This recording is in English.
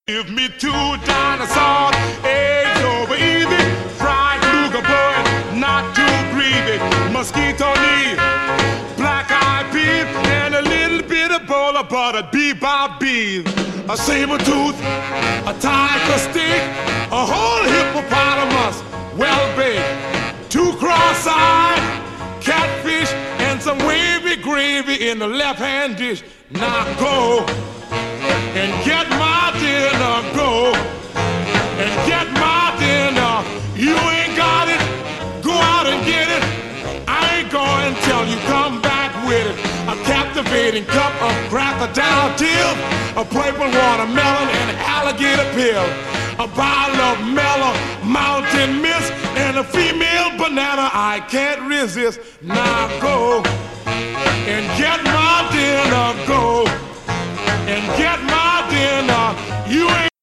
Give me two dinosaurs, eggs over easy, fried nougat boy, not too greedy, mosquito need, black-eyed peas, and a little bit of bowl of butter, bebop bees, a saber tooth, a tiger stick, a whole hippopotamus, well baked, two cross-eyed, catfish, and some wavy gravy in the left-hand dish. Now go and get my dinner, go and get my dinner. You ain't got it, go out and get it. I ain't going till you come back with it. A captivating cup of crocodile tears, a purple watermelon and alligator peel, a bottle of mellow mountain mist, and a female banana I can't resist. Now go and get my dinner, go and get my dinner. You ain't